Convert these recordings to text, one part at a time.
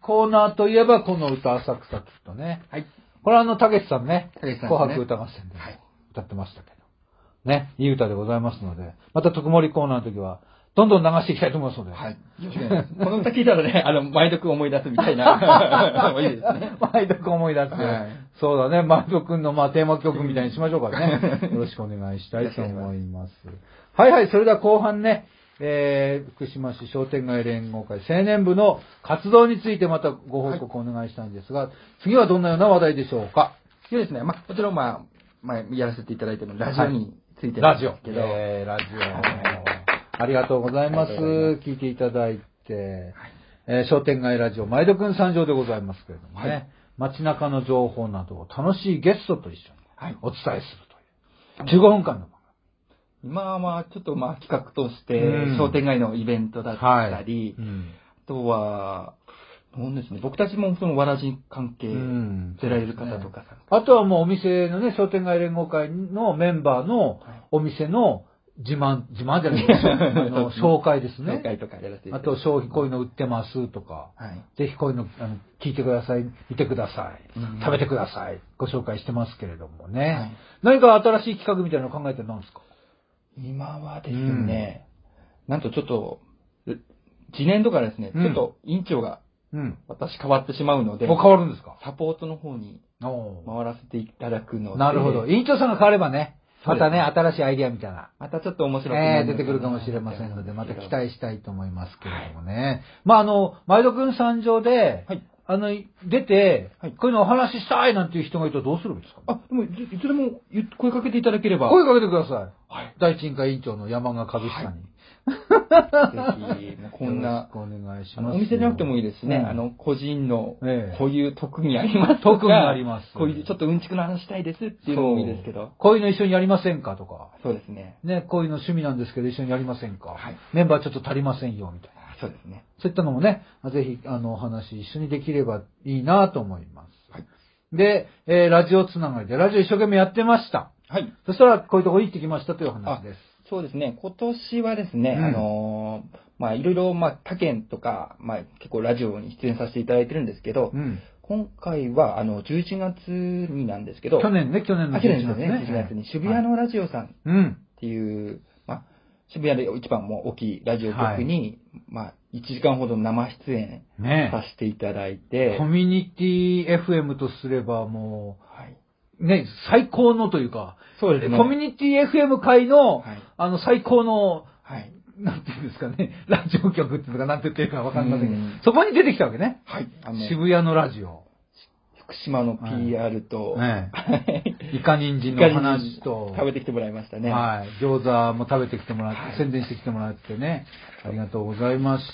コーナーといえばこの歌浅草キッドね。 はい。 これたけしさんね。 たけしさんですね紅白歌合戦で歌ってましたけど。ね。いい歌でございますので、また特盛りコーナーの時は、どんどん流していきたいと思いますので。 はい。この歌聞いたらね、毎読思い出すみたいな。いいですね。 毎読思い出す。 はいそうだね。毎読くんのテーマ曲みたいにしましょうかね。よろしくお願いしたいと思います。はいはい。それでは後半ね、福島市商店街連合会青年部の活動についてまたご報告お願いしたいんですが、次はどんなような話題でしょうか。 そうですね。もちろんやらせていただいてもラジオについてなんですけど。 ラジオ。ありがとうございます。聞いていただいて、商店街ラジオ、毎度くん参上でございますけれどもね、はい、街中の情報などを楽しいゲストと一緒にお伝えするという、15分間の。 今はちょっと企画として、商店街のイベントだったり、あとは、そうですね、僕たちもそのわらじ関係出られる方とか、 あとはもうお店のね、商店街連合会のメンバーのお店の自慢じゃないです紹介ですね。 紹介とかやらせていただいて。 あと商品こういうの売ってますとか、ぜひこういうの聞いてください、見てください、食べてください、ご紹介してますけれどもね。何か新しい企画みたいなのを考えてるのなんですか？ 今はですね、なんとちょっと、次年度からですね、ちょっと委員長が私変わってしまうので、 もう変わるんですか？ サポートの方に回らせていただくので。 なるほど。委員長さんが変わればね、またね、新しいアイディアみたいな。 またちょっと面白く出てくるかもしれませんので、また期待したいと思いますけれどもね。毎度くん参上で、出て、こういうのお話ししたいなんていう人がいたらどうするんですか？ でも、いつでも声かけていただければ。 声かけてください。第一委員会委員長の山賀和久に。 ぜひ、こんな、 よろしくお願いします。 お店じゃなくてもいいですしね、個人の、こういう特技ありますとか、 特技あります。 こういうちょっとうんちくの話したいですっていうのもいいですけど。 こういうの一緒にやりませんかとか。 そうですね。 ね、こういうの趣味なんですけど一緒にやりませんか。メンバーちょっと足りませんよ、みたいな。 そうですね。 そういったのもね、ぜひ、お話一緒にできればいいなと思います。で、ラジオつながりで、ラジオ一生懸命やってました。そしたら、こういうとこ行ってきましたという話です。 そうですね。今年はですね、いろいろ、他県とか、結構ラジオに出演させていただいてるんですけど、今回は、11月になんですけど、 去年の11月ね。 11月に渋谷のラジオさんっていう、渋谷で一番も大きいラジオ局に、1時間ほど生出演させていただいて、 コミュニティ FM とすればもう、ね、最高のというか、 そうですね。 コミュニティ FM 界の、最高の、なんていうんですかね、ラジオ局っていうか、なんて言ってるかわかりませんけど、そこに出てきたわけね。渋谷のラジオ。 福島の PR と、 イカ人参の話と、 食べてきてもらいましたね。 餃子も食べてきてもらって、宣伝してきてもらってね。ありがとうございました。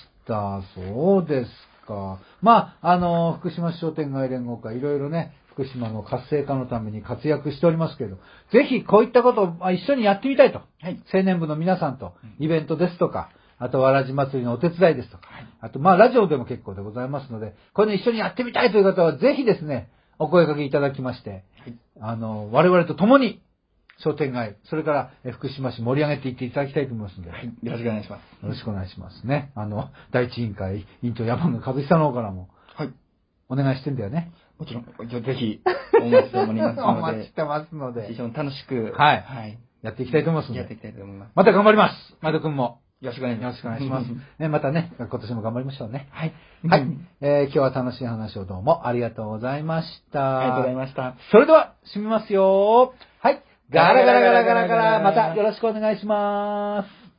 そうですか。福島市商店街連合会、いろいろね、福島の活性化のために活躍しておりますけれど、ぜひこういったことを一緒にやってみたいと。青年部の皆さんと、イベントですとか、あと、わらじ祭りのお手伝いですとか、あと、ラジオでも結構でございますので、こういうの一緒にやってみたいという方は、ぜひですね、お声掛けいただきまして、我々と共に、商店街、それから福島市盛り上げていっていただきたいと思いますので、 よろしくお願いします。 よろしくお願いしますね。第一委員会委員長山野和久の方からも、お願いしてんだよね。 もちろん、ぜひ、お待ちしておりますので。 お待ちしてますので。 非常に楽しく、 やっていきたいと思いますので。 やっていきたいと思います。 また頑張ります。前田くんも。 よろしくお願いします。 ね、またね、今年も頑張りましょうね。今日は楽しい話をどうもありがとうございました。 ありがとうございました。 それでは、締めますよ。ガラガラガラガラガラ、またよろしくお願いします。